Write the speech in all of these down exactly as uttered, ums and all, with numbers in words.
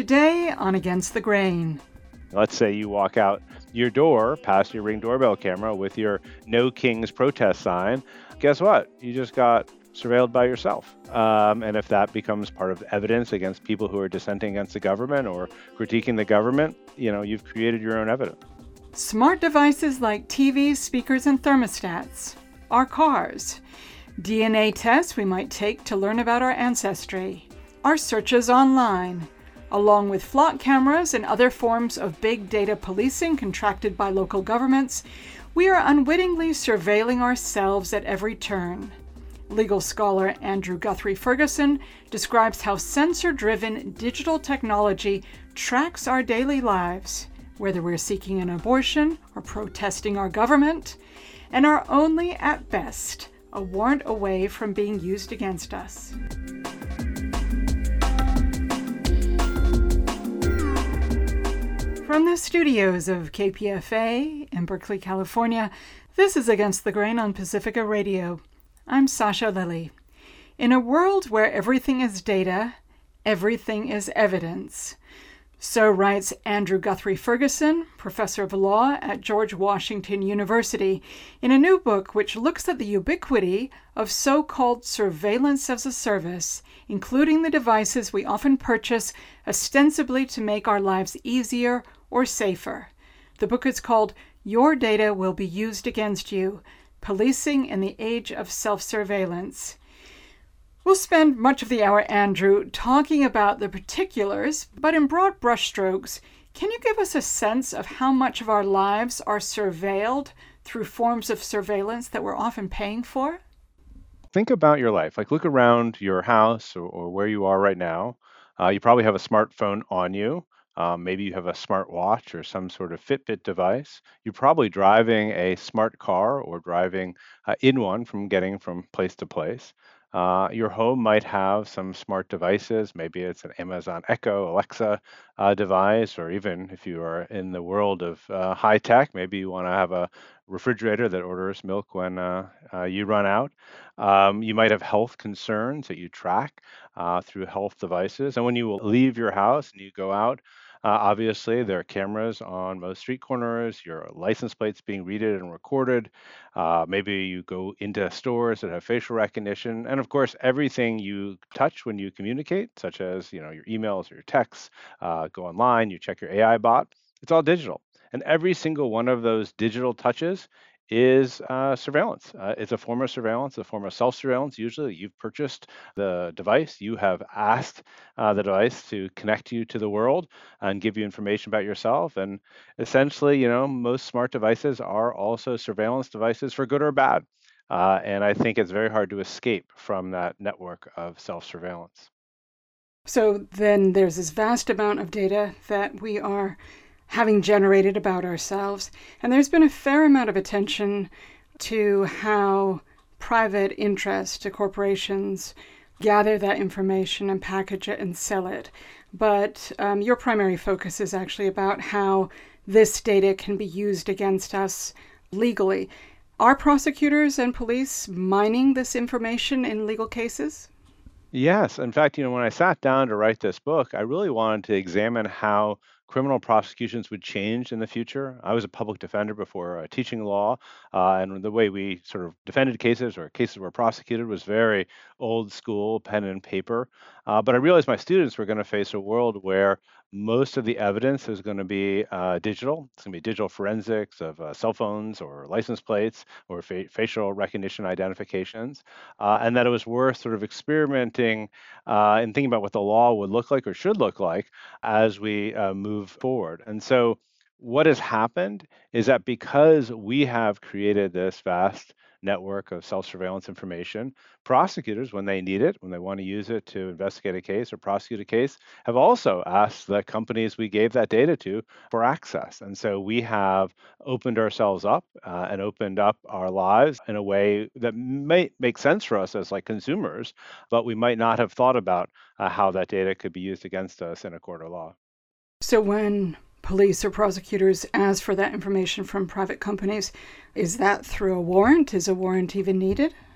Today on Against the Grain. Let's say you walk out your door past your Ring doorbell camera with your No Kings protest sign. Guess what? You just got surveilled by yourself. Um, and if that becomes part of evidence against people who are dissenting against the government or critiquing the government, you know, you've created your own evidence. Smart devices like T Vs, speakers, and thermostats. Our cars. D N A tests we might take to learn about our ancestry. Our searches online. Along with flock cameras and other forms of big data policing contracted by local governments, we are unwittingly surveilling ourselves at every turn. Legal scholar Andrew Guthrie Ferguson describes how sensor-driven digital technology tracks our daily lives, whether we're seeking an abortion or protesting our government, and are only, at best, a warrant away from being used against us. From the studios of K P F A in Berkeley, California, this is Against the Grain on Pacifica Radio. I'm Sasha Lilly. In a world where everything is data, everything is evidence. So writes Andrew Guthrie Ferguson, professor of law at George Washington University, in a new book which looks at the ubiquity of so-called surveillance as a service, including the devices we often purchase ostensibly to make our lives easier or safer. The book is called Your Data Will Be Used Against You: Policing in the Age of Self-Surveillance. We'll spend much of the hour, Andrew, talking about the particulars, but in broad brushstrokes, can you give us a sense of how much of our lives are surveilled through forms of surveillance that we're often paying for? Think about your life. Like, look around your house or, or where you are right now. Uh, you probably have a smartphone on you. Um, maybe you have a smart watch or some sort of Fitbit device. You're probably driving a smart car or driving uh, in one from getting from place to place. Uh, your home might have some smart devices. Maybe it's an Amazon Echo, Alexa uh, device, or even if you are in the world of uh, high tech, maybe you want to have a refrigerator that orders milk when uh, uh, you run out. Um, you might have health concerns that you track uh, through health devices. And when you leave your house and you go out, uh, obviously, there are cameras on most street corners, your license plates being read and recorded. Uh, maybe you go into stores that have facial recognition. And of course, everything you touch when you communicate, such as you know your emails or your texts, uh, go online, you check your A I bot, it's all digital. And every single one of those digital touches is uh, surveillance. Uh, it's a form of surveillance, a form of self-surveillance. Usually you've purchased the device, you have asked uh, the device to connect you to the world and give you information about yourself. And essentially, you know, most smart devices are also surveillance devices for good or bad. Uh, and I think it's very hard to escape from that network of self-surveillance. So then there's this vast amount of data that we are having generated about ourselves. And there's been a fair amount of attention to how private interest to corporations gather that information and package it and sell it. But um, your primary focus is actually about how this data can be used against us legally. Are prosecutors and police mining this information in legal cases? Yes. In fact, you know, when I sat down to write this book, I really wanted to examine how criminal prosecutions would change in the future. I was a public defender before uh, teaching law, uh, and the way we sort of defended cases or cases were prosecuted was very old school, pen and paper. Uh, but I realized my students were going to face a world where most of the evidence is going to be uh, digital. It's going to be digital forensics of uh, cell phones or license plates or fa- facial recognition identifications, uh, and that it was worth sort of experimenting uh, and thinking about what the law would look like or should look like as we uh, move forward. And so what has happened is that because we have created this vast network of self-surveillance information, prosecutors, when they need it, when they want to use it to investigate a case or prosecute a case, have also asked the companies we gave that data to for access. And so we have opened ourselves up uh, and opened up our lives in a way that might make sense for us as like consumers, but we might not have thought about uh, how that data could be used against us in a court of law. So when police or prosecutors ask for that information from private companies, is that through a warrant? Is a warrant even needed?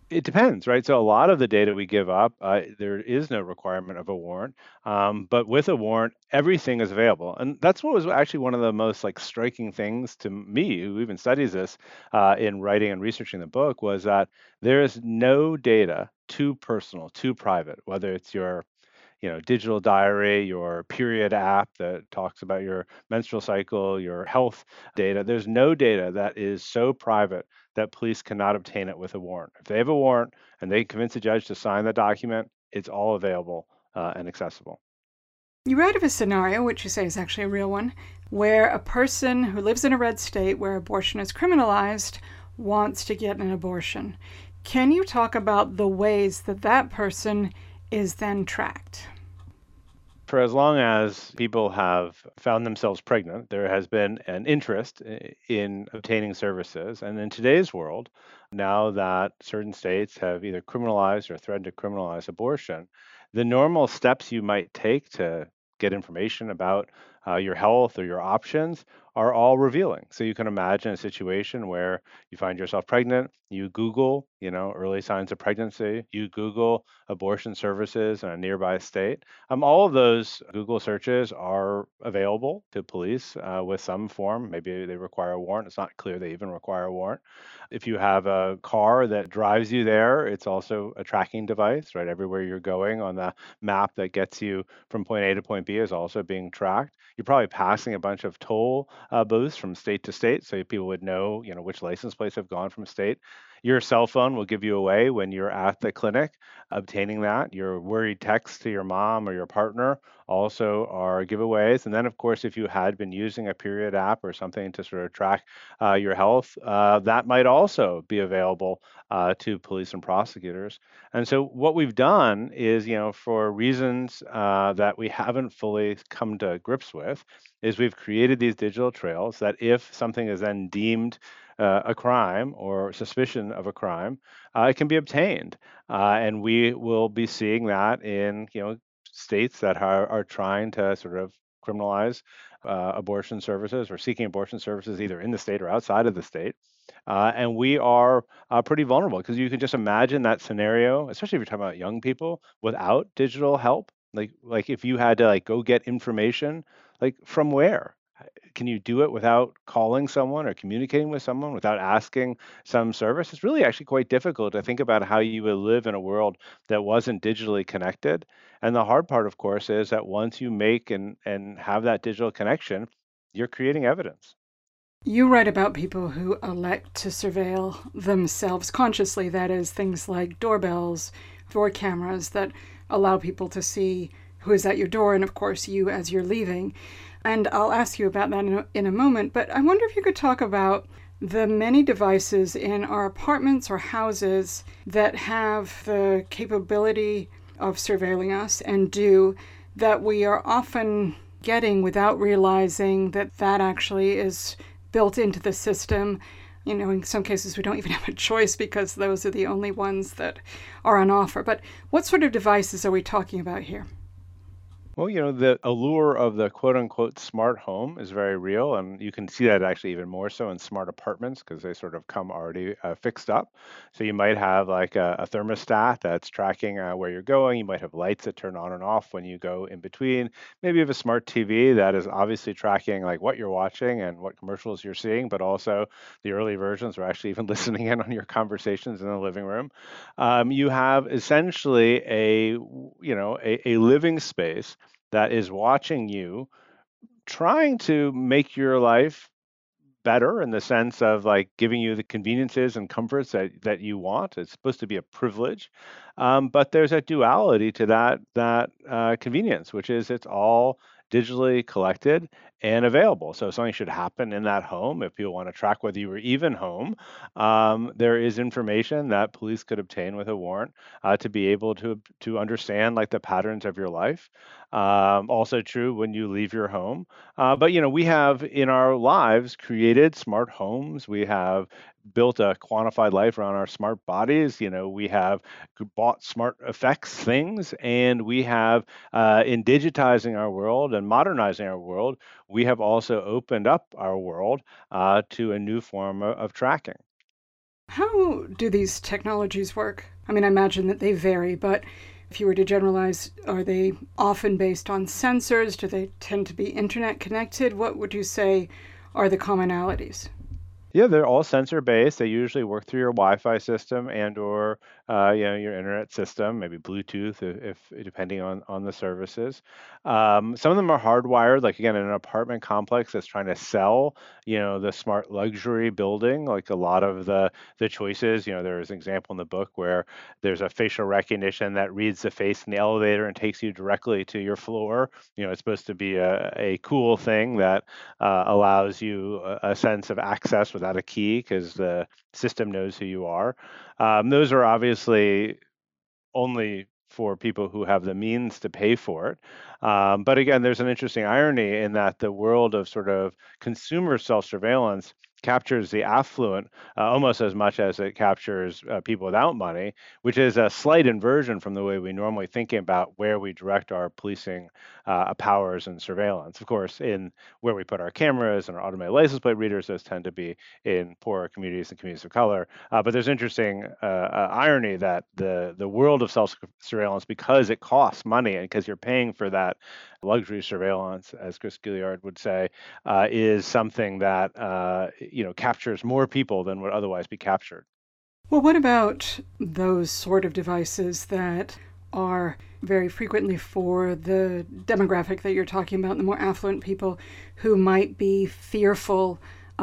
It depends, right? So a lot of the data we give up, uh, there is no requirement of a warrant. Um, but with a warrant, everything is available, and that's what was actually one of the most like striking things to me, who even studies this uh, in writing and researching the book, was that there is no data too personal, too private, whether it's your you know, digital diary, your period app that talks about your menstrual cycle, your health data. There's no data that is so private that police cannot obtain it with a warrant. If they have a warrant and they convince a judge to sign the document, it's all available uh, and accessible. You write of a scenario, which you say is actually a real one, where a person who lives in a red state where abortion is criminalized wants to get an abortion. Can you talk about the ways that that person is then tracked? For as long as people have found themselves pregnant, there has been an interest in obtaining services. And in today's world, now that certain states have either criminalized or threatened to criminalize abortion, the normal steps you might take to get information about uh, your health or your options are all revealing. So you can imagine a situation where you find yourself pregnant, you Google, you know, early signs of pregnancy, you Google abortion services in a nearby state. Um, all of those Google searches are available to police uh, with some form. Maybe they require a warrant. It's not clear they even require a warrant. If you have a car that drives you there, it's also a tracking device, right? Everywhere you're going on the map that gets you from point A to point B is also being tracked. You're probably passing a bunch of toll uh, booths from state to state, so people would know, you know, which license plates have gone from state. Your cell phone will give you away when you're at the clinic obtaining that. Your worried texts to your mom or your partner also are giveaways. And then, of course, if you had been using a period app or something to sort of track uh, your health, uh, that might also be available uh, to police and prosecutors. And so, what we've done is, you know, for reasons uh, that we haven't fully come to grips with, is we've created these digital trails that if something is then deemed uh, a crime or suspicion of a crime, uh, it can be obtained. Uh, and we will be seeing that in, you know, states that are, are trying to sort of criminalize uh, abortion services or seeking abortion services either in the state or outside of the state. Uh, and we are uh, pretty vulnerable because you can just imagine that scenario, especially if you're talking about young people without digital help. Like, like if you had to like go get information, like from where? Can you do it without calling someone or communicating with someone without asking some service? It's really actually quite difficult to think about how you would live in a world that wasn't digitally connected. And the hard part, of course, is that once you make and, and have that digital connection, you're creating evidence. You write about people who elect to surveil themselves consciously, that is, things like doorbells, door cameras that allow people to see who is at your door and, of course, you as you're leaving. And I'll ask you about that in a, in a moment, but I wonder if you could talk about the many devices in our apartments or houses that have the capability of surveilling us and do that we are often getting without realizing that that actually is built into the system. You know, in some cases we don't even have a choice because those are the only ones that are on offer. But what sort of devices are we talking about here? Well, you know, the allure of the quote unquote smart home is very real. And you can see that actually even more so in smart apartments because they sort of come already uh, fixed up. So you might have like a, a thermostat that's tracking uh, where you're going. You might have lights that turn on and off when you go in between. Maybe you have a smart T V that is obviously tracking like what you're watching and what commercials you're seeing, but also the early versions are actually even listening in on your conversations in the living room. Um, you have essentially a, you know, a, a living space that is watching you, trying to make your life better in the sense of like giving you the conveniences and comforts that, that you want. It's supposed to be a privilege, um, but there's a duality to that that uh, convenience, which is it's all digitally collected and available. So if something should happen in that home, if people want to track whether you were even home, um, there is information that police could obtain with a warrant uh, to be able to to understand like the patterns of your life. Um, also true when you leave your home. Uh, but you know, we have in our lives created smart homes. We have built a quantified life around our smart bodies. You know, we have bought smart effects things, and we have uh, in digitizing our world and modernizing our world, we have also opened up our world uh, to a new form of, of tracking. How do these technologies work? I mean, I imagine that they vary, but if you were to generalize, are they often based on sensors? Do they tend to be internet connected? What would you say are the commonalities? Yeah, they're all sensor based. They usually work through your Wi-Fi system and or uh, you know your internet system, maybe Bluetooth if, if depending on on the services. Um, some of them are hardwired, like again in an apartment complex that's trying to sell you know the smart luxury building. Like a lot of the the choices, you know, there's an example in the book where there's a facial recognition that reads the face in the elevator and takes you directly to your floor. You know, it's supposed to be a, a cool thing that uh, allows you a, a sense of access without a key because the system knows who you are. Um, those are obviously only for people who have the means to pay for it. Um, but again, there's an interesting irony in that the world of sort of consumer self surveillance captures the affluent uh, almost as much as it captures uh, people without money, which is a slight inversion from the way we normally think about where we direct our policing uh, powers and surveillance. Of course, in where we put our cameras and our automated license plate readers, those tend to be in poorer communities and communities of color. Uh, but there's interesting uh, uh, irony that the the world of self surveillance, because it costs money and because you're paying for that luxury surveillance, as Chris Gilliard would say, uh, is something that uh, you know captures more people than would otherwise be captured. Well, what about those sort of devices that are very frequently for the demographic that you're talking about, the more affluent people who might be fearful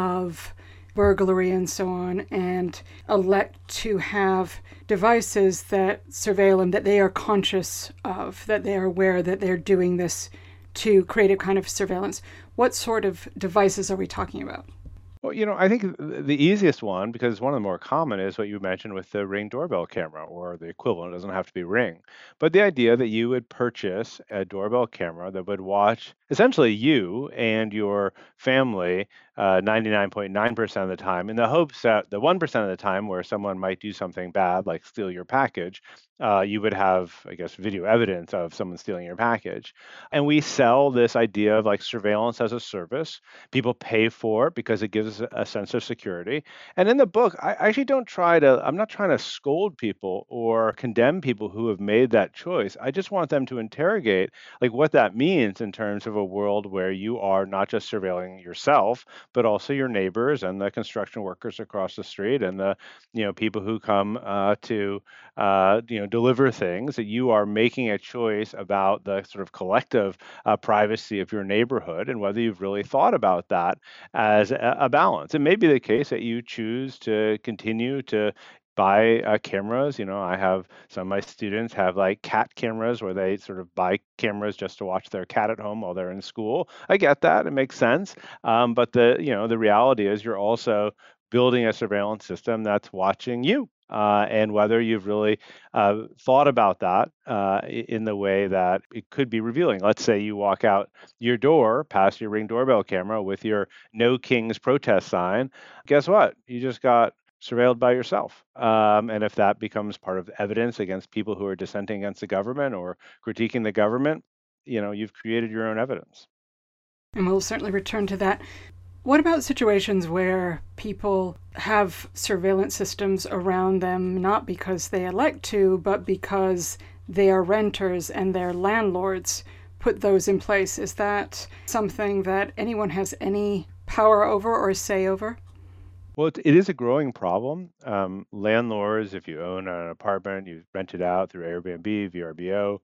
of burglary and so on, and elect to have devices that surveil them, that they are conscious of, that they are aware that they're doing this to create a kind of surveillance? What sort of devices are we talking about? Well, you know, I think th- the easiest one, because it's one of the more common, is what you mentioned with the Ring doorbell camera or the equivalent. It doesn't have to be Ring. But the idea that you would purchase a doorbell camera that would watch essentially you and your family uh, ninety-nine point nine percent of the time, in the hopes that the one percent of the time where someone might do something bad, like steal your package, uh, you would have, I guess, video evidence of someone stealing your package. And we sell this idea of like surveillance as a service. People pay for it because it gives a sense of security. And in the book, I actually don't try to, I'm not trying to scold people or condemn people who have made that choice. I just want them to interrogate like what that means in terms of a world where you are not just surveilling yourself, but also your neighbors and the construction workers across the street and the, you know, people who come uh, to, uh, you know, deliver things, that you are making a choice about the sort of collective uh, privacy of your neighborhood and whether you've really thought about that as a, a balance. It may be the case that you choose to continue to buy uh, cameras. You know, I have some of my students have like cat cameras where they sort of buy cameras just to watch their cat at home while they're in school. I get that; it makes sense. Um, but the you know the reality is you're also building a surveillance system that's watching you. Uh, and whether you've really uh, thought about that uh, in the way that it could be revealing. Let's say you walk out your door past your Ring doorbell camera with your No Kings protest sign. Guess what? You just got surveilled by yourself. Um, and if that becomes part of evidence against people who are dissenting against the government or critiquing the government, you know, you've created your own evidence. And we'll certainly return to that. What about situations where people have surveillance systems around them, not because they elect to, but because they are renters and their landlords put those in place? Is that something that anyone has any power over or say over? Well, it, it is a growing problem. Um, landlords, if you own an apartment, you rent it out through Airbnb, V R B O.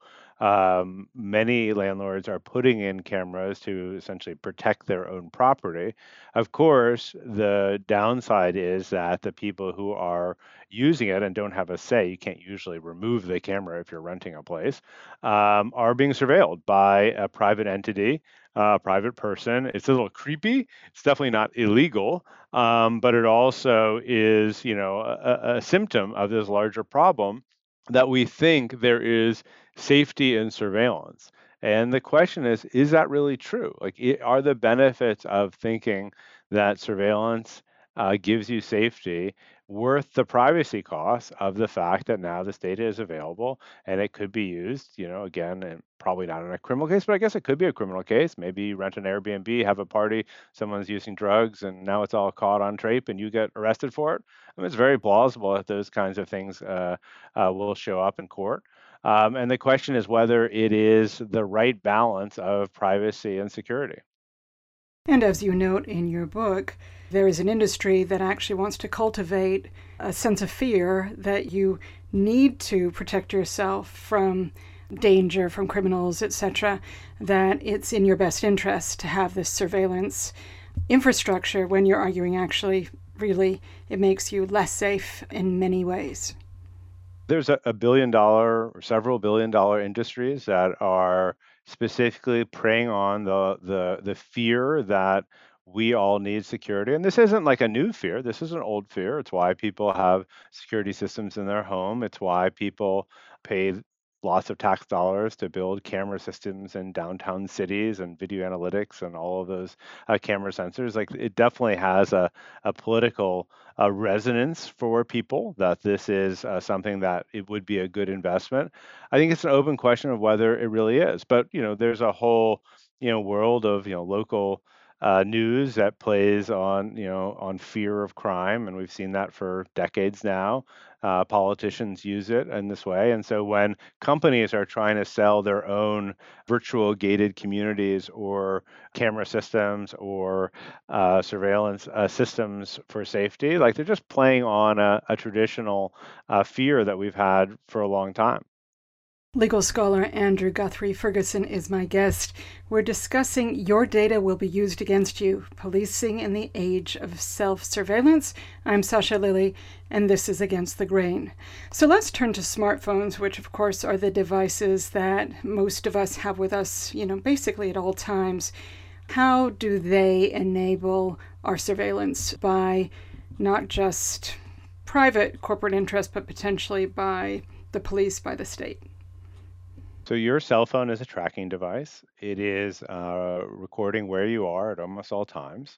Um, many landlords are putting in cameras to essentially protect their own property. Of course, the downside is that the people who are using it and don't have a say, you can't usually remove the camera if you're renting a place, um, are being surveilled by a private entity, a private person. It's a little creepy. It's definitely not illegal, um, but it also is, you know, a, a symptom of this larger problem that we think there is safety in surveillance. And the question is, is that really true? Like, i- are the benefits of thinking that surveillance uh, gives you safety worth the privacy costs of the fact that now this data is available and it could be used, you know, again, and probably not in a criminal case, but I guess it could be a criminal case. Maybe you rent an Airbnb, have a party, someone's using drugs, and now it's all caught on tape and you get arrested for it. I mean, it's very plausible that those kinds of things uh, uh, will show up in court. Um, and the question is whether it is the right balance of privacy and security. And as you note in your book, there is an industry that actually wants to cultivate a sense of fear that you need to protect yourself from danger, from criminals, et cetera, that it's in your best interest to have this surveillance infrastructure when you're arguing actually, really, it makes you less safe in many ways. There's a, a billion dollar or several billion dollar industries that are specifically preying on the the the fear that we all need security. And this isn't like a new fear. This is an old fear. It's why people have security systems in their home. It's why people pay lots of tax dollars to build camera systems in downtown cities and video analytics and all of those uh, camera sensors. Like it definitely has a, a political uh, resonance for people that this is uh, something that it would be a good investment. I think it's an open question of whether it really is. But you know, there's a whole you know world of you know local uh, news that plays on you know on fear of crime, and we've seen that for decades now. Uh, politicians use it in this way, and so when companies are trying to sell their own virtual gated communities or camera systems or uh, surveillance uh, systems for safety, like they're just playing on a, a traditional uh, fear that we've had for a long time. Legal scholar Andrew Guthrie Ferguson is my guest. We're discussing Your Data Will Be Used Against You, Policing in the Age of Self-Surveillance. I'm Sasha Lilley, and this is Against the Grain. So let's turn to smartphones, which of course are the devices that most of us have with us, you know, basically at all times. How do they enable our surveillance by not just private corporate interest, but potentially by the police, by the state? So your cell phone is a tracking device. It is uh, recording where you are at almost all times.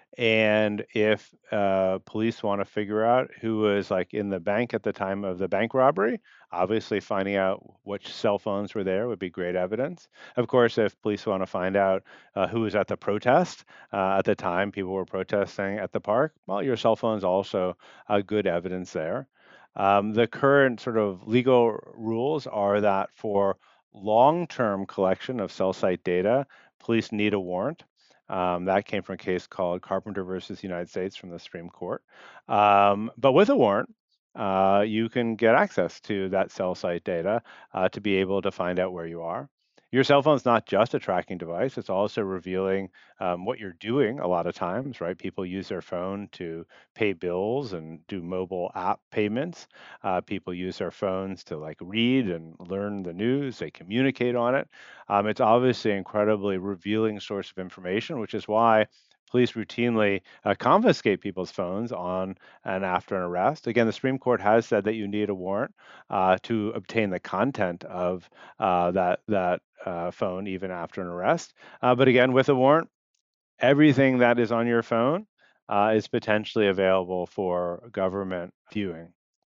And if uh, police want to figure out who was like in the bank at the time of the bank robbery, obviously finding out which cell phones were there would be great evidence. Of course, if police want to find out uh, who was at the protest uh, at the time people were protesting at the park, well, your cell phone is also uh, good evidence there. Um, the current sort of legal rules are that for long-term collection of cell site data, police need a warrant. Um, that came from a case called Carpenter versus United States from the Supreme Court. Um, but with a warrant, uh, you can get access to that cell site data uh, to be able to find out where you are. Your cell phone is not just a tracking device, it's also revealing um, what you're doing a lot of times, right? People use their phone to pay bills and do mobile app payments. Uh, people use their phones to like read and learn the news, they communicate on it. Um, it's obviously an incredibly revealing source of information, which is why police routinely uh, confiscate people's phones on and after an arrest. Again, the Supreme Court has said that you need a warrant uh, to obtain the content of uh, that that uh, phone even after an arrest. Uh, but again, with a warrant, everything that is on your phone uh, is potentially available for government viewing.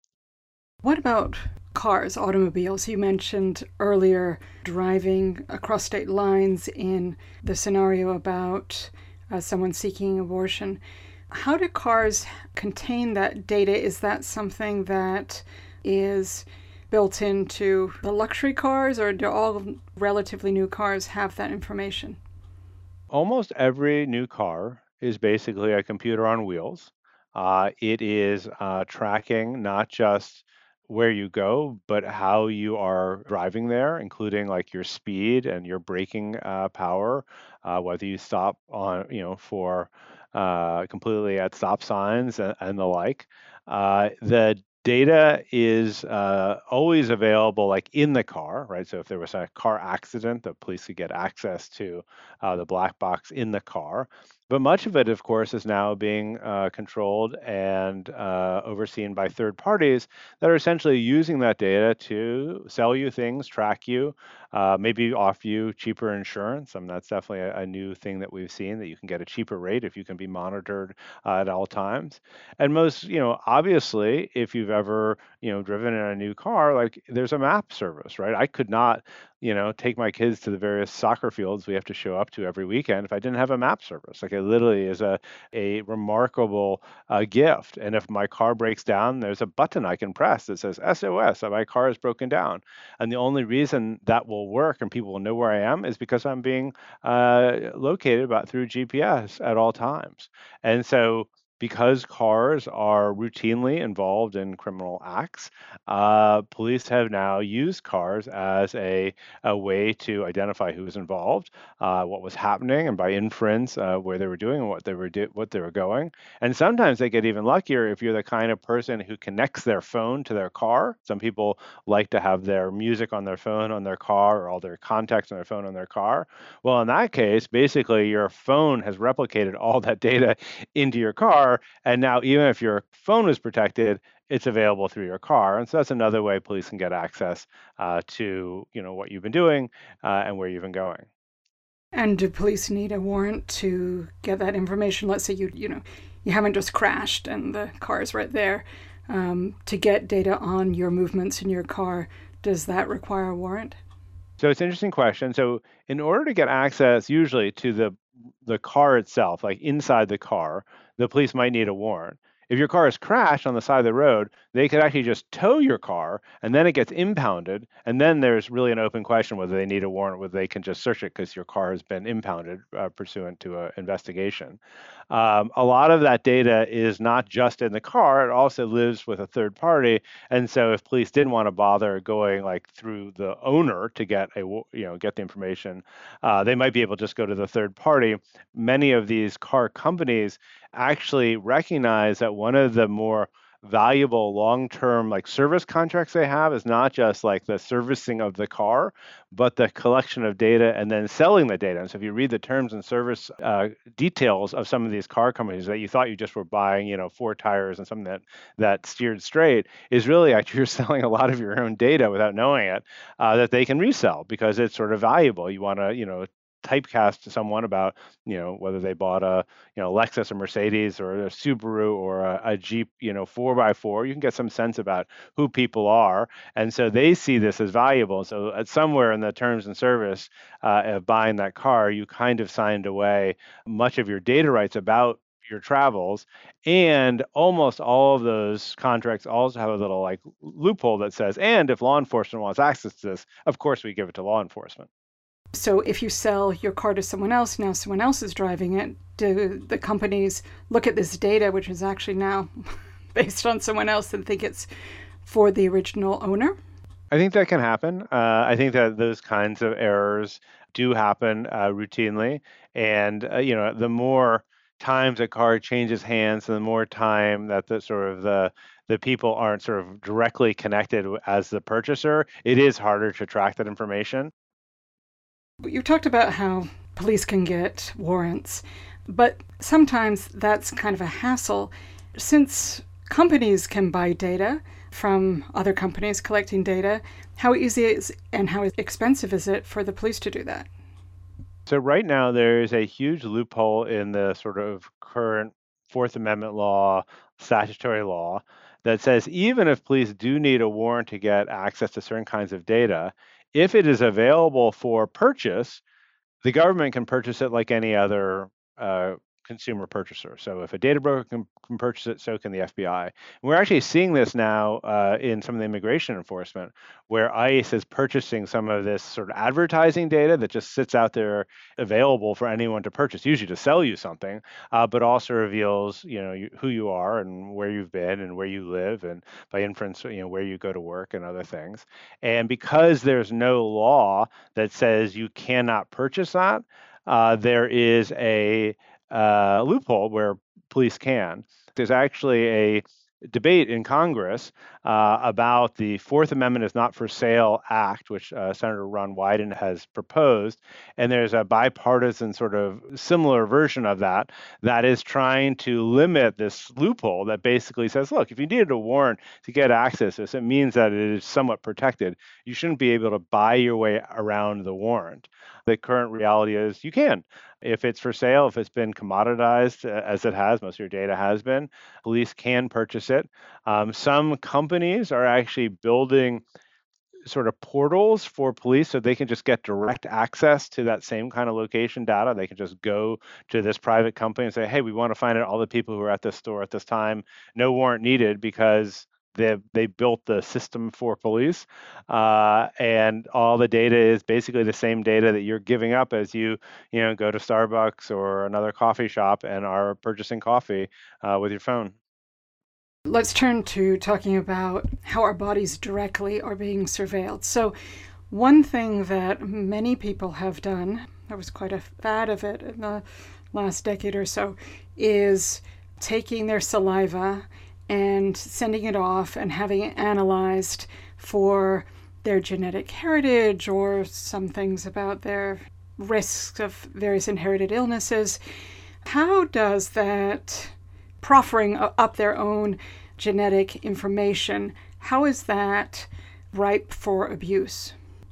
What about cars, automobiles? You mentioned earlier driving across state lines in the scenario about uh, someone seeking abortion. How do cars contain that data? Is that something that is built into the luxury cars, or do all relatively new cars have that information? Almost every new car is basically a computer on wheels. Uh, it is uh, tracking not just where you go, but how you are driving there, including like your speed and your braking uh, power, uh, whether you stop on, you know, for uh, completely at stop signs and, and the like. Uh, the data is uh, always available like in the car, right? So if there was a car accident, the police could get access to uh, the black box in the car. But much of it, of course, is now being uh, controlled and uh, overseen by third parties that are essentially using that data to sell you things, track you, uh, maybe offer you cheaper insurance. I mean, that's definitely a, a new thing that we've seen, that you can get a cheaper rate if you can be monitored uh, at all times. And most, you know, obviously, if you've ever, you know, driven in a new car, like there's a map service, right? I could not you know, take my kids to the various soccer fields we have to show up to every weekend if I didn't have a map service. Like it literally is a a remarkable uh, gift. And if my car breaks down, there's a button I can press that says S O S, my car is broken down. And the only reason that will work and people will know where I am is because I'm being uh, located about through G P S at all times. And so because cars are routinely involved in criminal acts, uh, police have now used cars as a a way to identify who was involved, uh, what was happening, and by inference, uh, where they were doing and what they were do- what they were going. And sometimes they get even luckier if you're the kind of person who connects their phone to their car. Some people like to have their music on their phone on their car, or all their contacts on their phone on their car. Well, in that case, basically your phone has replicated all that data into your car, and now even if your phone is protected, it's available through your car. And so that's another way police can get access uh, to you know what you've been doing uh, and where you've been going. And do police need a warrant to get that information? Let's say you you know you haven't just crashed and the car is right there. Um, to get data on your movements in your car, does that require a warrant? So it's an interesting question. So in order to get access usually to the the car itself, like inside the car, the police might need a warrant. If your car is crashed on the side of the road, they could actually just tow your car and then it gets impounded. And then there's really an open question whether they need a warrant, whether they can just search it because your car has been impounded uh, pursuant to an investigation. Um, a lot of that data is not just in the car, it also lives with a third party. And so if police didn't want to bother going like through the owner to get a you know get the information, uh, they might be able to just go to the third party. Many of these car companies actually recognize that one of the more valuable long-term like service contracts they have is not just like the servicing of the car, but the collection of data and then selling the data. And so if you read the terms and service uh, details of some of these car companies that you thought you just were buying, you know, four tires and something that that steered straight, is really actually you're selling a lot of your own data without knowing it, uh, that they can resell because it's sort of valuable. You want to, you know, typecast someone about, you know, whether they bought a, you know, Lexus or Mercedes or a Subaru or a, a Jeep, you know, four by four. You can get some sense about who people are, and so they see this as valuable. So at somewhere in the terms and service uh, of buying that car, you kind of signed away much of your data rights about your travels, and almost all of those contracts also have a little like loophole that says, and if law enforcement wants access to this, of course we give it to law enforcement. So if you sell your car to someone else, now someone else is driving it, do the companies look at this data, which is actually now based on someone else, and think it's for the original owner? I think that can happen. Uh, I think that those kinds of errors do happen uh, routinely, and uh, you know, the more times a car changes hands, and the more time that the sort of the the people aren't sort of directly connected as the purchaser, it is harder to track that information. You talked about how police can get warrants, but sometimes that's kind of a hassle. Since companies can buy data from other companies collecting data, how easy is and how expensive is it for the police to do that? So right now there is a huge loophole in the sort of current Fourth Amendment law, statutory law, that says even if police do need a warrant to get access to certain kinds of data, if it is available for purchase, the government can purchase it like any other uh, consumer purchaser. So if a data broker can, can purchase it, so can the F B I. And we're actually seeing this now uh, in some of the immigration enforcement, where ICE is purchasing some of this sort of advertising data that just sits out there available for anyone to purchase, usually to sell you something, uh, but also reveals, you know, you, who you are and where you've been and where you live, and by inference, you know, where you go to work and other things. And because there's no law that says you cannot purchase that, uh, there is a uh, loophole where police can. There's actually a debate in Congress uh, about the Fourth Amendment is Not for Sale Act, which uh, Senator Ron Wyden has proposed. And there's a bipartisan sort of similar version of that that is trying to limit this loophole that basically says, look, if you needed a warrant to get access to this, it means that it is somewhat protected. You shouldn't be able to buy your way around the warrant. The current reality is you can. If it's for sale, if it's been commoditized, uh, as it has, most of your data has been, police can purchase it. Um, some companies are actually building sort of portals for police so they can just get direct access to that same kind of location data. They can just go to this private company and say, hey, we want to find out all the people who are at this store at this time. No warrant needed because they they built the system for police, uh, and all the data is basically the same data that you're giving up as you you know go to Starbucks or another coffee shop and are purchasing coffee uh, with your phone. Let's turn to talking about how our bodies directly are being surveilled. So, one thing that many people have done, there was quite a fad of it in the last decade or so, is taking their saliva and sending it off and having it analyzed for their genetic heritage or some things about their risks of various inherited illnesses. How does that proffering up their own genetic information, how is that ripe for abuse?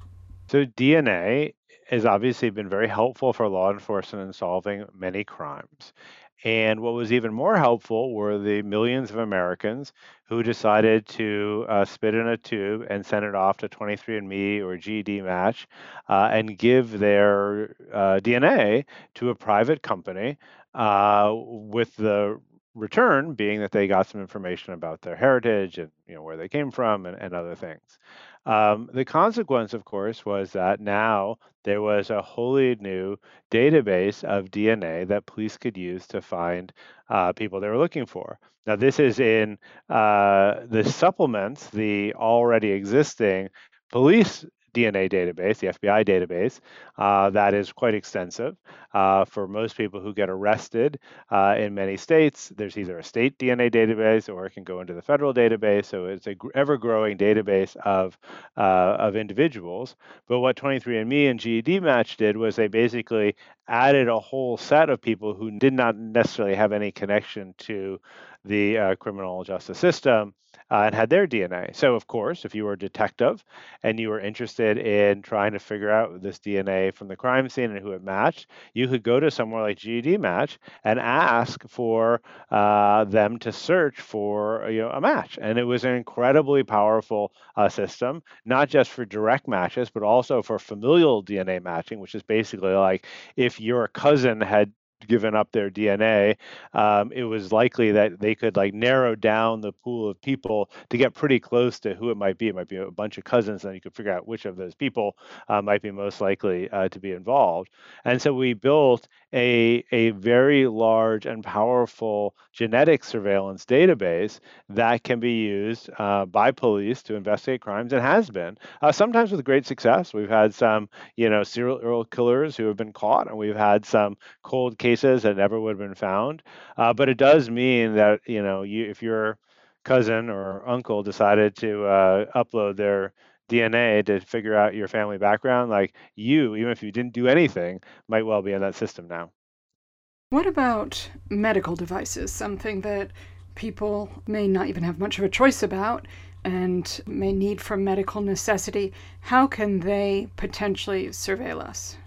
So D N A has obviously been very helpful for law enforcement in solving many crimes. And what was even more helpful were the millions of Americans who decided to uh, spit in a tube and send it off to twenty-three and me or G E D Match uh, and give their uh, D N A to a private company uh, with the return being that they got some information about their heritage and you know where they came from and, and other things. Um, the consequence, of course, was that now there was a wholly new database of D N A that police could use to find uh, people they were looking for. Now, this is in uh, the supplements, the already existing police D N A database, the F B I database, uh, that is quite extensive. Uh, for most people who get arrested uh, in many states, there's either a state D N A database or it can go into the federal database. So it's a ever-growing database of uh, of individuals. But what twenty-three and me and G E D Match did was they basically added a whole set of people who did not necessarily have any connection to the uh, criminal justice system uh, and had their D N A. So, of course, if you were a detective and you were interested in trying to figure out this D N A from the crime scene and who it matched, you could go to somewhere like G E D Match and ask for uh, them to search for you know a match. And it was an incredibly powerful uh, system, not just for direct matches, but also for familial D N A matching, which is basically like if your cousin had given up their D N A, um, it was likely that they could like narrow down the pool of people to get pretty close to who it might be. It might be a bunch of cousins, and you could figure out which of those people uh, might be most likely uh, to be involved. And so we built a a very large and powerful genetic surveillance database that can be used uh, by police to investigate crimes and has been uh, sometimes with great success. We've had some you know serial killers who have been caught, and we've had some cold cases that never would have been found. Uh, but it does mean that you know you if your cousin or uncle decided to uh, upload their D N A to figure out your family background, like you, even if you didn't do anything, might well be in that system now. What about medical devices, something that people may not even have much of a choice about and may need for medical necessity? How can they potentially surveil us?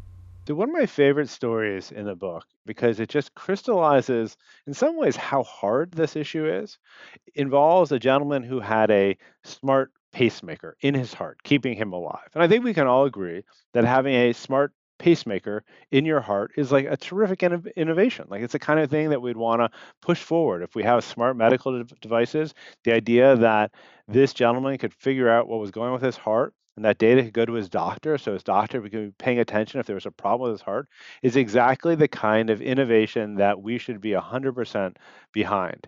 So one of my favorite stories in the book, because it just crystallizes in some ways how hard this issue is, involves a gentleman who had a smart pacemaker in his heart, keeping him alive. And I think we can all agree that having a smart pacemaker in your heart is like a terrific inno- innovation. Like it's the kind of thing that we'd want to push forward. If we have smart medical de- devices, the idea that this gentleman could figure out what was going with his heart and that data could go to his doctor, so his doctor could be paying attention if there was a problem with his heart, is exactly the kind of innovation that we should be one hundred percent behind.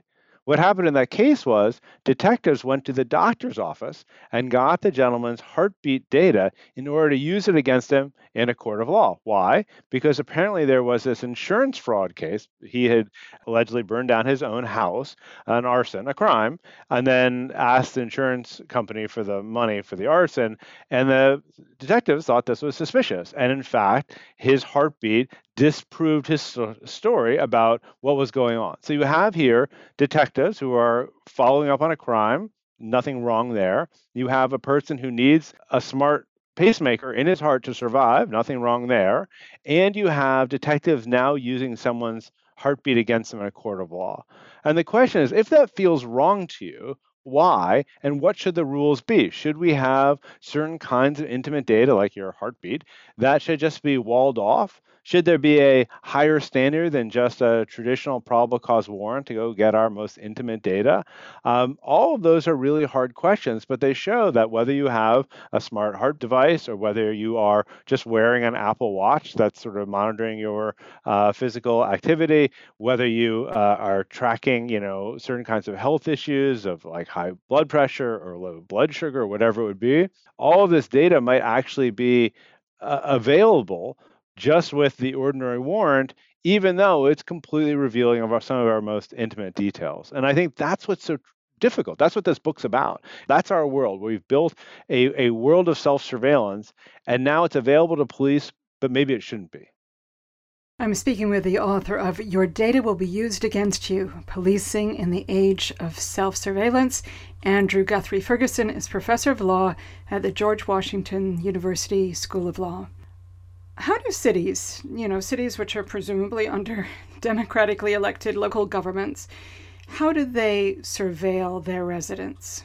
What happened in that case was detectives went to the doctor's office and got the gentleman's heartbeat data in order to use it against him in a court of law. Why? Because apparently there was this insurance fraud case. He had allegedly burned down his own house, an arson, a crime, and then asked the insurance company for the money for the arson. And the detectives thought this was suspicious. And in fact, his heartbeat disproved his sto- story about what was going on. So you have here detectives who are following up on a crime, nothing wrong there. You have a person who needs a smart pacemaker in his heart to survive, nothing wrong there. And you have detectives now using someone's heartbeat against them in a court of law. And the question is, if that feels wrong to you, why and what should the rules be? Should we have certain kinds of intimate data like your heartbeat that should just be walled off? Should there be a higher standard than just a traditional probable cause warrant to go get our most intimate data? Um, all of those are really hard questions, but they show that whether you have a smart heart device or whether you are just wearing an Apple Watch that's sort of monitoring your uh, physical activity, whether you uh, are tracking, you know, certain kinds of health issues of like high blood pressure or low blood sugar or whatever it would be, all of this data might actually be uh, available just with the ordinary warrant, even though it's completely revealing of our, some of our most intimate details. And I think that's what's so difficult. That's what this book's about. That's our world. We've built a, a world of self-surveillance, and now it's available to police, but maybe it shouldn't be. I'm speaking with the author of Your Data Will Be Used Against You, Policing in the Age of Self-Surveillance. Andrew Guthrie Ferguson is professor of law at the George Washington University School of Law. How do cities, you know, cities which are presumably under democratically elected local governments, how do they surveil their residents?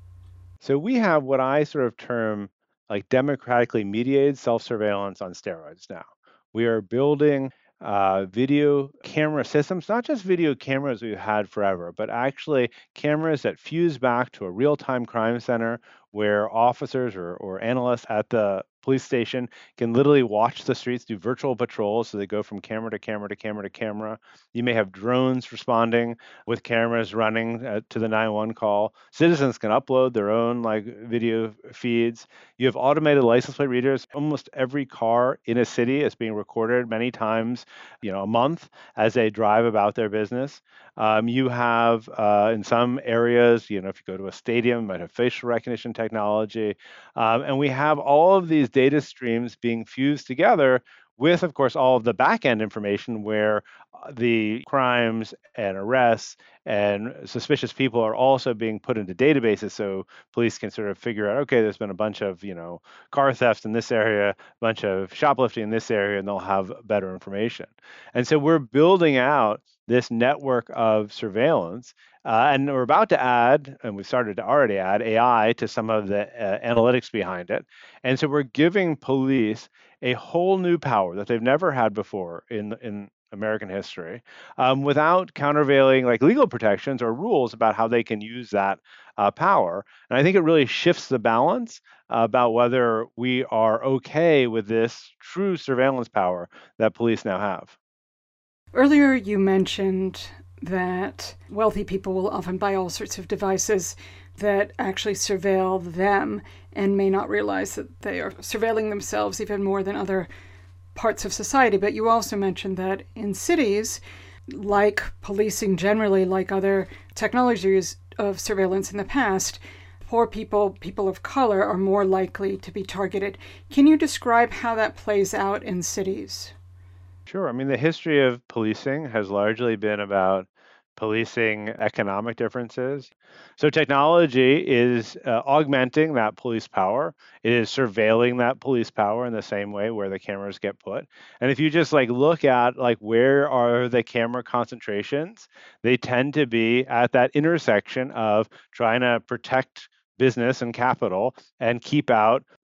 So we have what I sort of term like democratically mediated self-surveillance on steroids now. We are building uh, video camera systems, not just video cameras we've had forever, but actually cameras that fuse back to a real-time crime center where officers or, or analysts at the police station can literally watch the streets, do virtual patrols. So they go from camera to camera to camera to camera. You may have drones responding with cameras running uh, to the nine one one call. Citizens can upload their own like video feeds. You have automated license plate readers. Almost every car in a city is being recorded many times, you know, a month as they drive about their business. Um, you have uh, in some areas, you know, if you go to a stadium, you might have facial recognition technology. Um, and we have all of these data streams being fused together with, of course, all of the back end information where uh, the crimes and arrests and suspicious people are also being put into databases so police can sort of figure out, okay, there's been a bunch of, you know, car theft in this area, a bunch of shoplifting in this area, and they'll have better information. And so we're building out this network of surveillance. Uh, and we're about to add, and we've started to already add A I to some of the uh, analytics behind it. And so we're giving police a whole new power that they've never had before in in American history, um, without countervailing like legal protections or rules about how they can use that uh, power. And I think it really shifts the balance uh, about whether we are okay with this true surveillance power that police now have. Earlier, you mentioned that wealthy people will often buy all sorts of devices that actually surveil them and may not realize that they are surveilling themselves even more than other parts of society. But you also mentioned that in cities, like policing generally, like other technologies of surveillance in the past, poor people, people of color, are more likely to be targeted. Can you describe how that plays out in cities? Sure. I mean, the history of policing has largely been about policing economic differences. So technology is uh, augmenting that police power. It is surveilling that police power in the same way where the cameras get put. And if you just like look at like where are the camera concentrations, they tend to be at that intersection of trying to protect business and capital and keep out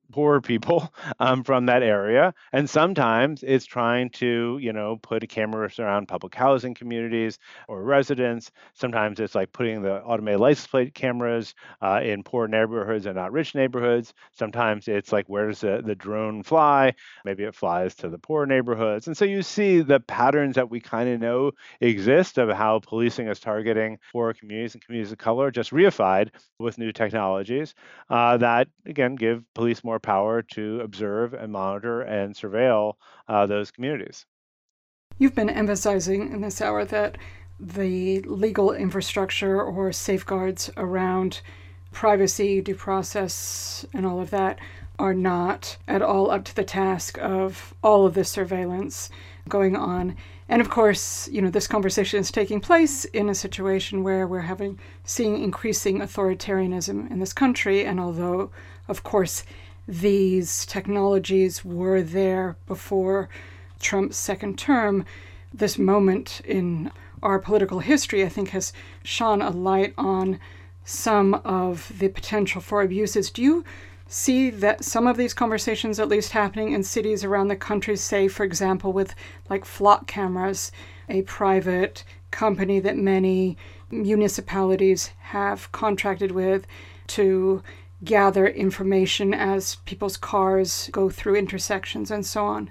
poor people um, from that area. And sometimes it's trying to, you know, put cameras around public housing communities or residents. Sometimes it's like putting the automated license plate cameras uh, in poor neighborhoods and not rich neighborhoods. Sometimes it's like, where does the, the drone fly? Maybe it flies to the poor neighborhoods. And so you see the patterns that we kind of know exist of how policing is targeting poor communities and communities of color, just reified with new technologies uh, that, again, give police more power to observe and monitor and surveil uh, those communities. You've been emphasizing in this hour that the legal infrastructure or safeguards around privacy, due process, and all of that are not at all up to the task of all of this surveillance going on. And of course, you know, this conversation is taking place in a situation where we're having seeing increasing authoritarianism in this country. And although, of course, these technologies were there before Trump's second term, this moment in our political history, I think, has shone a light on some of the potential for abuses. Do you see that some of these conversations at least happening in cities around the country, say, for example, with like Flock Cameras, a private company that many municipalities have contracted with to gather information as people's cars go through intersections and so on?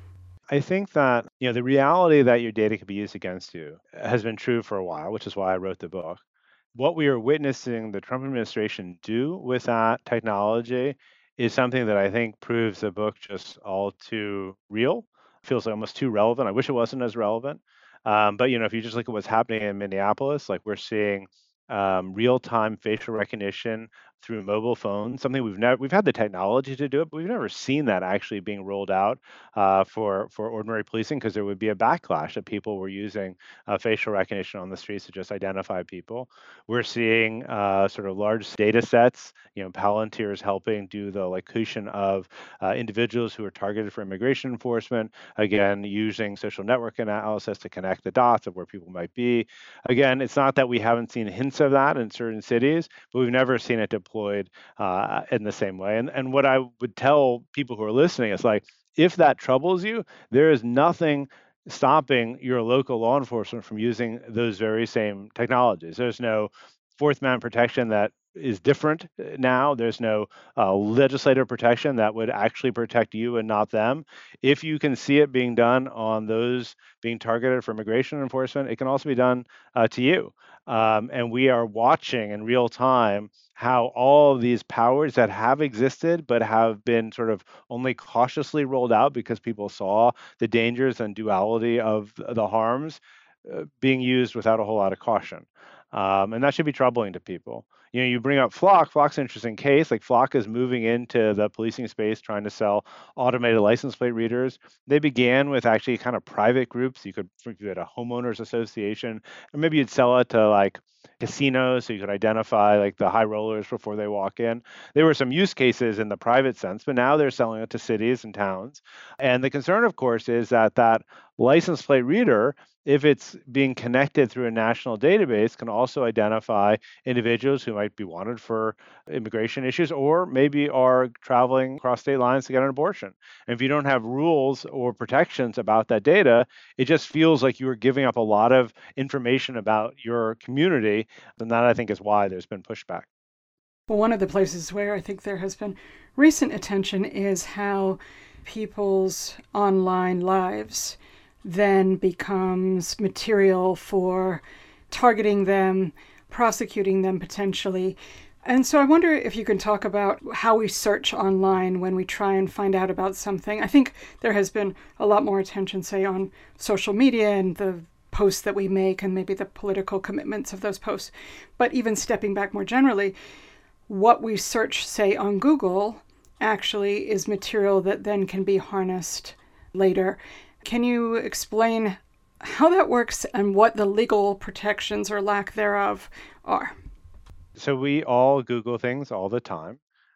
I think that, you know, the reality that your data could be used against you has been true for a while, which is why I wrote the book. What we are witnessing the Trump administration do with that technology is something that I think proves the book just all too real. Feels like almost too relevant. I wish it wasn't as relevant. Um, but you know, if you just look at what's happening in Minneapolis, like we're seeing um, real-time facial recognition through mobile phones, something we've never we've had the technology to do it, but we've never seen that actually being rolled out uh, for for ordinary policing because there would be a backlash that people were using uh, facial recognition on the streets to just identify people. We're seeing uh, sort of large data sets, you know, Palantir is helping do the location of uh, individuals who are targeted for immigration enforcement, again, using social network analysis to connect the dots of where people might be. Again, it's not that we haven't seen hints of that in certain cities, but we've never seen it deployed uh, in the same way. And, and what I would tell people who are listening is like, if that troubles you, there is nothing stopping your local law enforcement from using those very same technologies. There's no Fourth Amendment protection that is different now. There's no uh, legislative protection that would actually protect you and not them. If you can see it being done on those being targeted for immigration enforcement, it can also be done uh, to you. Um, and we are watching in real time how all of these powers that have existed but have been sort of only cautiously rolled out because people saw the dangers and duality of the harms uh, being used without a whole lot of caution. Um, and that should be troubling to people. You know, you bring up Flock. Flock's an interesting case. Like Flock is moving into the policing space, trying to sell automated license plate readers. They began with actually kind of private groups. You could, if you had a homeowners association, or maybe you'd sell it to like casinos, so you could identify like the high rollers before they walk in. There were some use cases in the private sense, but now they're selling it to cities and towns. And the concern, of course, is that that license plate reader, if it's being connected through a national database, can also identify individuals who might be wanted for immigration issues or maybe are traveling across state lines to get an abortion. And if you don't have rules or protections about that data, it just feels like you are giving up a lot of information about your community. And that, I think, is why there's been pushback. Well, one of the places where I think there has been recent attention is how people's online lives then becomes material for targeting them, prosecuting them potentially. And so I wonder if you can talk about how we search online when we try and find out about something. I think there has been a lot more attention, say, on social media and the posts that we make and maybe the political commitments of those posts. But even stepping back more generally, what we search, say, on Google actually is material that then can be harnessed later. Can you explain how that works and what the legal protections or lack thereof are? So we all Google things all the time.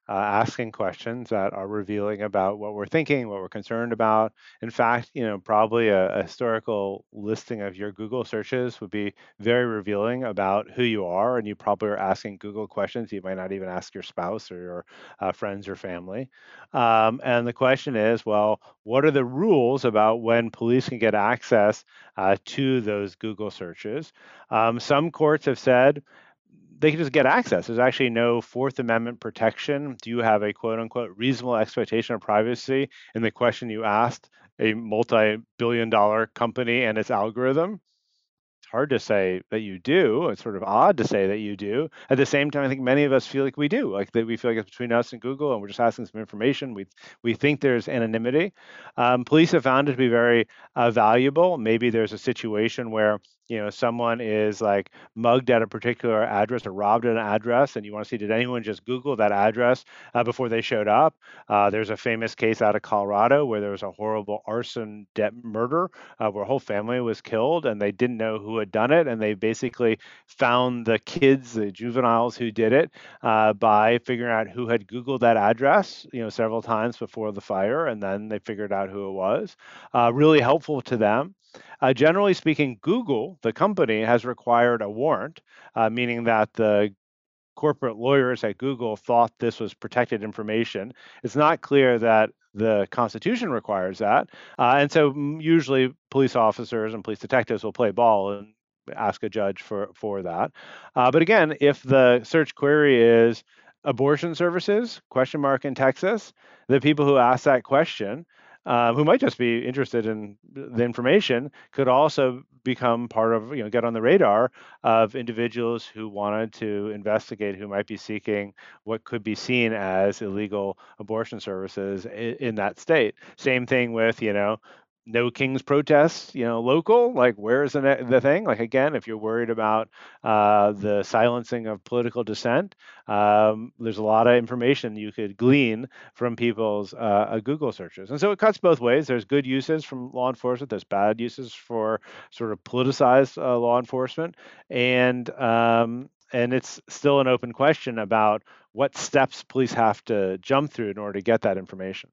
uh, asking questions that are revealing about what we're thinking, what we're concerned about. In fact, you know, probably a, a historical listing of your Google searches would be very revealing about who you are, and you probably are asking Google questions you might not even ask your spouse or your uh, friends or family. Um, and the question is, well, what are the rules about when police can get access uh, to those Google searches? Um, some courts have said they can just get access. There's actually no Fourth Amendment protection. Do you have a quote unquote reasonable expectation of privacy in the question you asked a multi billion dollar company and its algorithm? It's hard to say that you do. It's sort of odd to say that you do. At the same time, I think many of us feel like we do, like that we feel like it's between us and Google, and we're just asking some information. We we think there's anonymity. Um, police have found it to be very uh, valuable. Maybe there's a situation where you know someone is like mugged at a particular address or robbed at an address, and you want to see did anyone just Google that address uh, before they showed up. Uh, there's a famous case out of Colorado where there was a horrible arson debt murder uh, where a whole family was killed and they didn't know who had done it. And they basically found the kids, the juveniles who did it, uh, by figuring out who had Googled that address, you know, several times before the fire. And then they figured out who it was. Uh, really helpful to them. Uh, generally speaking, Google, the company, has required a warrant, uh, meaning that the corporate lawyers at Google thought this was protected information. It's not clear that the Constitution requires that. Uh, and so mm, usually police officers and police detectives will play ball and ask a judge for, for that. Uh, but again, if the search query is abortion services, question mark in Texas, the people who ask that question, uh, who might just be interested in the information, could also become part of, you know, get on the radar of individuals who wanted to investigate who might be seeking what could be seen as illegal abortion services in, in that state. Same thing with, you know, no King's protests, you know, local, like where's the, the thing? Like, again, if you're worried about uh, the silencing of political dissent, um, there's a lot of information you could glean from people's uh, uh, Google searches. And so it cuts both ways. There's good uses from law enforcement, there's bad uses for sort of politicized uh, law enforcement. And um, and it's still an open question about what steps police have to jump through in order to get that information.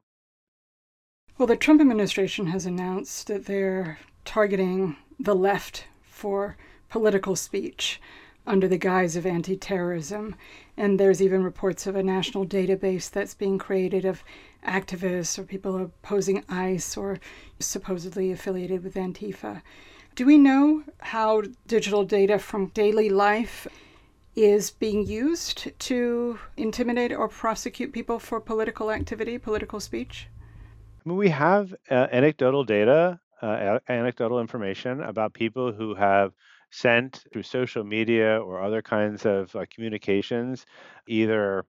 Well, the Trump administration has announced that they're targeting the left for political speech under the guise of anti-terrorism. And there's even reports of a national database that's being created of activists or people opposing ICE or supposedly affiliated with Antifa. Do we know how digital data from daily life is being used to intimidate or prosecute people for political activity, political speech? I mean, we have uh, anecdotal data, uh, anecdotal information about people who have sent through social media or other kinds of uh, communications, either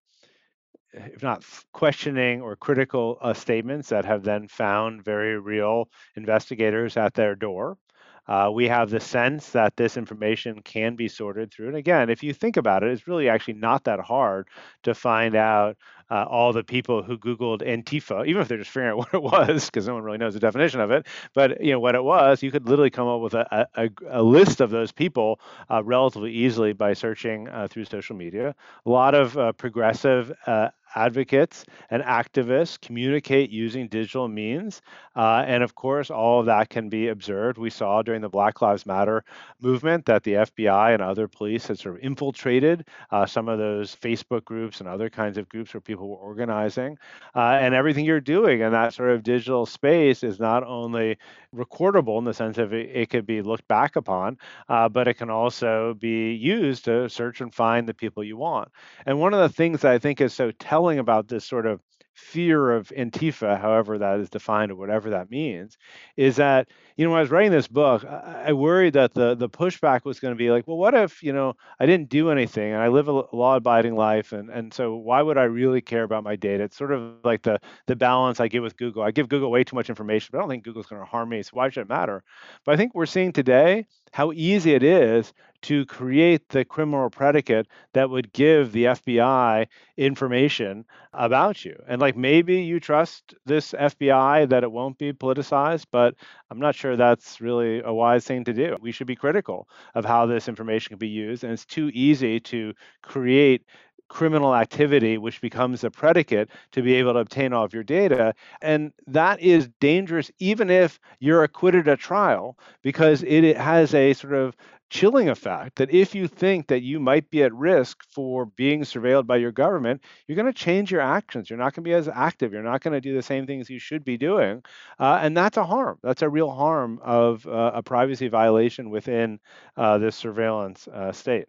if not questioning or critical uh, statements that have then found very real investigators at their door. Uh, we have the sense that this information can be sorted through. And again, if you think about it, it's really actually not that hard to find out uh, all the people who Googled Antifa, even if they're just figuring out what it was, because no one really knows the definition of it. But you know what it was, you could literally come up with a, a, a list of those people uh, relatively easily by searching uh, through social media. A lot of uh, progressive uh, advocates and activists communicate using digital means. Uh, and of course, all of that can be observed. We saw during the Black Lives Matter movement that the F B I and other police had sort of infiltrated uh, some of those Facebook groups and other kinds of groups where people were organizing. Uh, and everything you're doing in that sort of digital space is not only recordable in the sense of it, it could be looked back upon, uh, but it can also be used to search and find the people you want. And one of the things that I think is so telling about this sort of fear of Antifa, however that is defined or whatever that means, is that, you know, when I was writing this book, I, I worried that the the pushback was going to be like, well, what if, you know, I didn't do anything and I live a law-abiding life, and and so why would I really care about my data? It's sort of like the the balance I give with Google. I give Google way too much information, but I don't think Google's going to harm me, so why should it matter? But I think we're seeing today how easy it is to create the criminal predicate that would give the F B I information about you. And like maybe you trust this F B I that it won't be politicized, but I'm not sure that's really a wise thing to do. We should be critical of how this information can be used. And it's too easy to create criminal activity, which becomes a predicate to be able to obtain all of your data. And that is dangerous even if you're acquitted at trial, because it, it has a sort of chilling effect that if you think that you might be at risk for being surveilled by your government, you're going to change your actions. You're not going to be as active. You're not going to do the same things you should be doing. Uh, and that's a harm. That's a real harm of uh, a privacy violation within uh, this surveillance uh, state.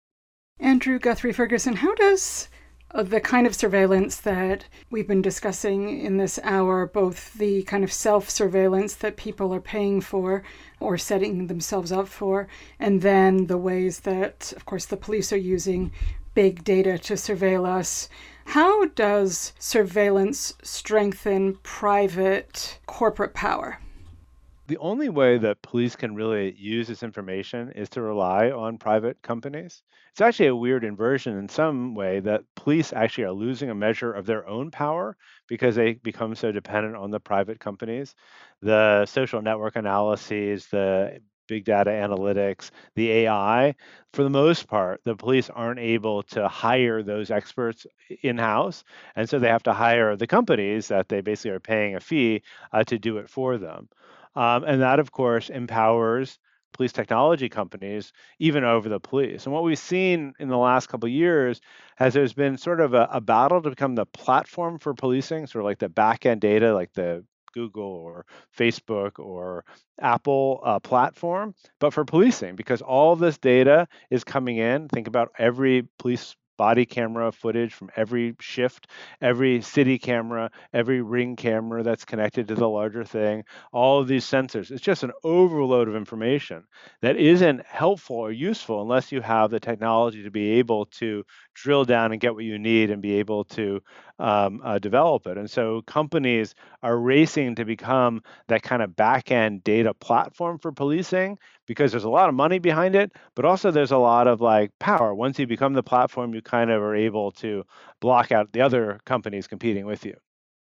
Andrew Guthrie Ferguson, how does uh, the kind of surveillance that we've been discussing in this hour, both the kind of self-surveillance that people are paying for or setting themselves up for, and then the ways that, of course, the police are using big data to surveil us, how does surveillance strengthen private corporate power? The only way that police can really use this information is to rely on private companies. It's actually a weird inversion in some way that police actually are losing a measure of their own power because they become so dependent on the private companies. The social network analyses, the big data analytics, the A I, for the most part, the police aren't able to hire those experts in-house. And so they have to hire the companies that they basically are paying a fee uh, to do it for them. Um, and that, of course, empowers police technology companies even over the police. And what we've seen in the last couple of years has there's been sort of a, a battle to become the platform for policing, sort of like the back end data, like the Google or Facebook or Apple uh, platform, but for policing, because all this data is coming in. Think about every police body camera footage from every shift, every city camera, every ring camera that's connected to the larger thing, all of these sensors. It's just an overload of information that isn't helpful or useful unless you have the technology to be able to drill down and get what you need and be able to um, uh, develop it. And so companies are racing to become that kind of back end data platform for policing because there's a lot of money behind it, but also there's a lot of like power. Once you become the platform, you kind of are able to block out the other companies competing with you.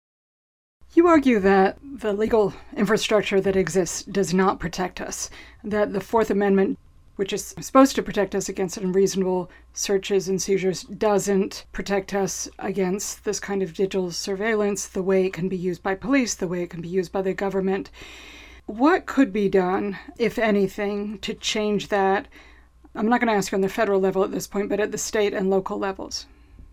You argue that the legal infrastructure that exists does not protect us, that the Fourth Amendment, which is supposed to protect us against unreasonable searches and seizures, doesn't protect us against this kind of digital surveillance, the way it can be used by police, the way it can be used by the government. What could be done, if anything, to change that? I'm not going to ask you on the federal level at this point, but at the state and local levels.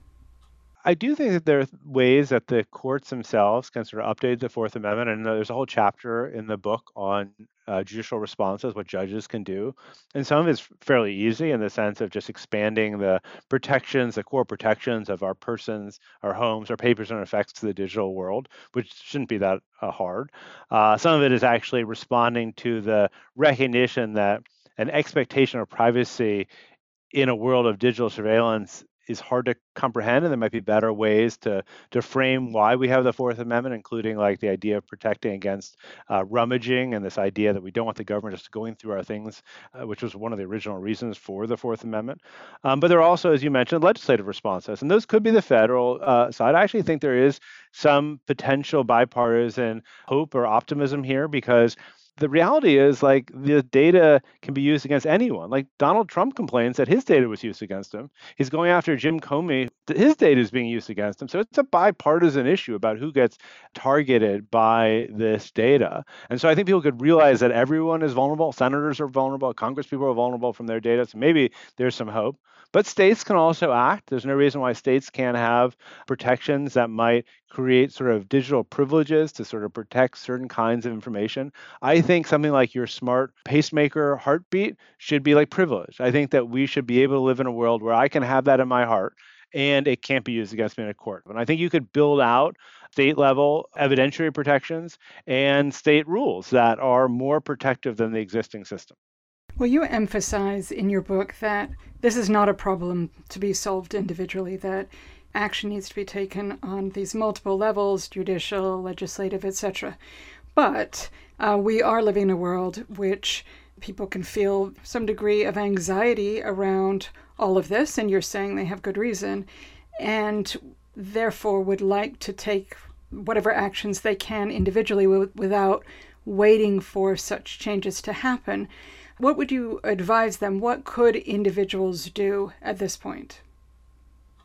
I do think that there are ways that the courts themselves can sort of update the Fourth Amendment, and there's a whole chapter in the book on uh, judicial responses, what judges can do. And some of it's fairly easy in the sense of just expanding the protections, the core protections of our persons, our homes, our papers and effects to the digital world, which shouldn't be that uh, hard. Uh, some of it is actually responding to the recognition that an expectation of privacy in a world of digital surveillance is hard to comprehend, and there might be better ways to to frame why we have the Fourth Amendment, including like the idea of protecting against uh, rummaging and this idea that we don't want the government just going through our things, uh, which was one of the original reasons for the Fourth Amendment. Um, but there are also, as you mentioned, legislative responses, and those could be the federal uh, side. I actually think there is some potential bipartisan hope or optimism here because the reality is like the data can be used against anyone. Like Donald Trump complains that his data was used against him. He's going after Jim Comey. His data is being used against him. So it's a bipartisan issue about who gets targeted by this data. And so I think people could realize that everyone is vulnerable. Senators are vulnerable. Congress people are vulnerable from their data. So maybe there's some hope. But states can also act. There's no reason why states can't have protections that might create sort of digital privileges to sort of protect certain kinds of information. I think something like your smart pacemaker heartbeat should be like privileged. I think that we should be able to live in a world where I can have that in my heart and it can't be used against me in a court. And I think you could build out state level evidentiary protections and state rules that are more protective than the existing system. Well, you emphasize in your book that this is not a problem to be solved individually, that action needs to be taken on these multiple levels, judicial, legislative, et cetera. But uh, we are living in a world which people can feel some degree of anxiety around all of this, and you're saying they have good reason, and therefore would like to take whatever actions they can individually w- without waiting for such changes to happen. What would you advise them? What could individuals do at this point?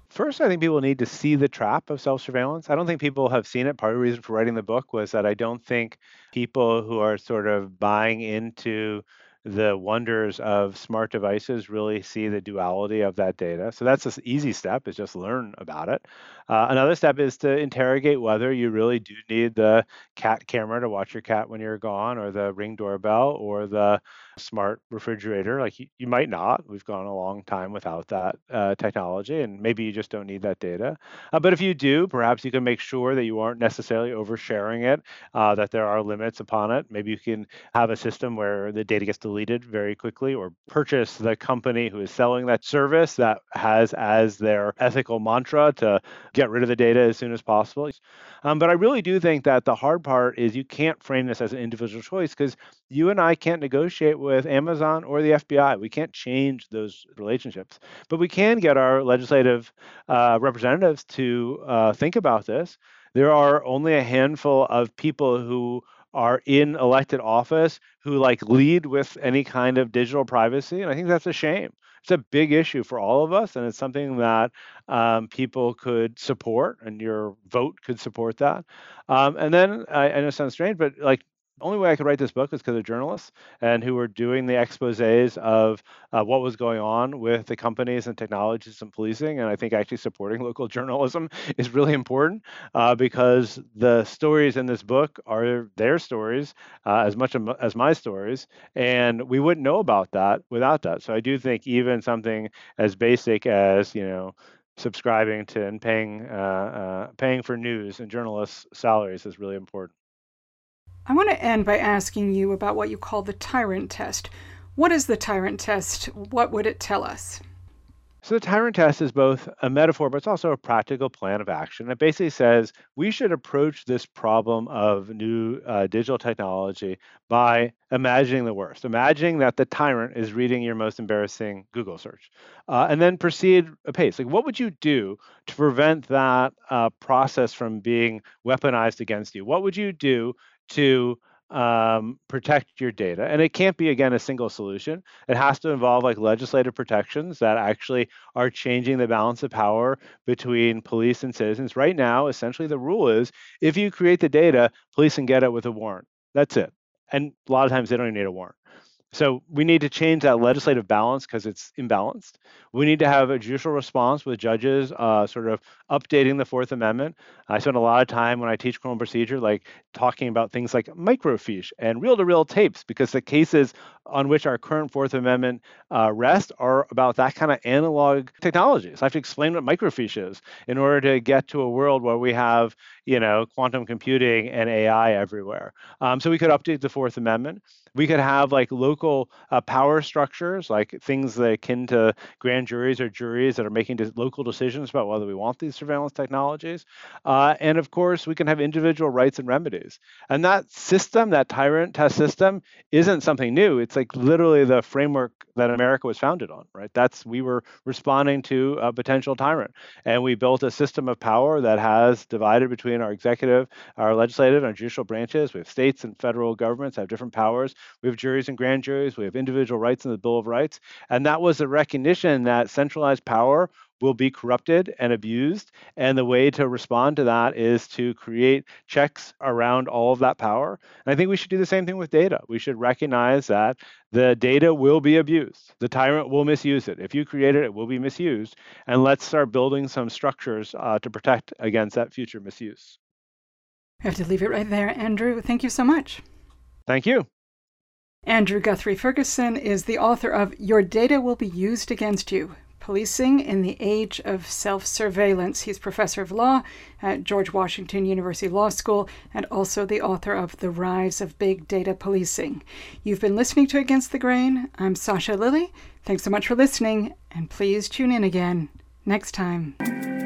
First, I think people need to see the trap of self-surveillance. I don't think people have seen it. Part of the reason for writing the book was that I don't think people who are sort of buying into the wonders of smart devices really see the duality of that data. So that's an easy step, is just learn about it. Uh, another step is to interrogate whether you really do need the cat camera to watch your cat when you're gone, or the Ring doorbell, or the smart refrigerator. Like you, you might not. We've gone a long time without that uh, technology, and maybe you just don't need that data. Uh, but if you do, perhaps you can make sure that you aren't necessarily oversharing it, uh, that there are limits upon it. Maybe you can have a system where the data gets deleted very quickly, or purchase the company who is selling that service that has as their ethical mantra to get rid of the data as soon as possible. Um, but I really do think that the hard part is you can't frame this as an individual choice, because you and I can't negotiate with Amazon or the F B I. We can't change those relationships, but we can get our legislative uh, representatives to uh, think about this. There are only a handful of people who are in elected office who like lead with any kind of digital privacy, and I think that's a shame. It's a big issue for all of us, and it's something that um, people could support, and your vote could support that. Um, and then I, I know it sounds strange, but like the only way I could write this book is because of journalists and who were doing the exposés of uh, what was going on with the companies and technologies and policing. And I think actually supporting local journalism is really important uh, because the stories in this book are their stories uh, as much as my stories. And we wouldn't know about that without that. So I do think even something as basic as, you know, subscribing to and paying uh, uh, paying for news and journalists' salaries is really important. I want to end by asking you about what you call the tyrant test. What is the tyrant test? What would it tell us? So the tyrant test is both a metaphor, but it's also a practical plan of action. It basically says we should approach this problem of new uh, digital technology by imagining the worst, imagining that the tyrant is reading your most embarrassing Google search, uh, and then proceed apace. Like, what would you do to prevent that uh, process from being weaponized against you? What would you do to um, protect your data? And it can't be, again, a single solution. It has to involve like legislative protections that actually are changing the balance of power between police and citizens. Right now, essentially, the rule is if you create the data, police can get it with a warrant. That's it. And a lot of times they don't even need a warrant. So we need to change that legislative balance because it's imbalanced. We need to have a judicial response with judges uh, sort of updating the Fourth Amendment. I spend a lot of time when I teach criminal procedure, like talking about things like microfiche and reel-to-reel tapes, because the cases on which our current Fourth Amendment uh, rest are about that kind of analog technology. So I have to explain what microfiche is in order to get to a world where we have, you know, quantum computing and A I everywhere. Um, so we could update the Fourth Amendment. We could have like local uh, power structures, like things that akin to grand juries or juries that are making de- local decisions about whether we want these surveillance technologies. Uh, and of course, we can have individual rights and remedies. And that system, that tyrant test system, isn't something new. It's like literally the framework that America was founded on, right? That's, we were responding to a potential tyrant. And we built a system of power that has divided between our executive, our legislative, and our judicial branches. We have states and federal governments that have different powers. We have juries and grand juries. We have individual rights in the Bill of Rights. And that was a recognition that centralized power will be corrupted and abused. And the way to respond to that is to create checks around all of that power. And I think we should do the same thing with data. We should recognize that the data will be abused. The tyrant will misuse it. If you create it, it will be misused. And let's start building some structures uh, to protect against that future misuse. I have to leave it right there, Andrew. Thank you so much. Thank you. Andrew Guthrie Ferguson is the author of Your Data Will Be Used Against You: Policing in the Age of Self-Surveillance. He's professor of law at George Washington University Law School and also the author of The Rise of Big Data Policing. You've been listening to Against the Grain. I'm Sasha Lilley. Thanks so much for listening, and please tune in again next time.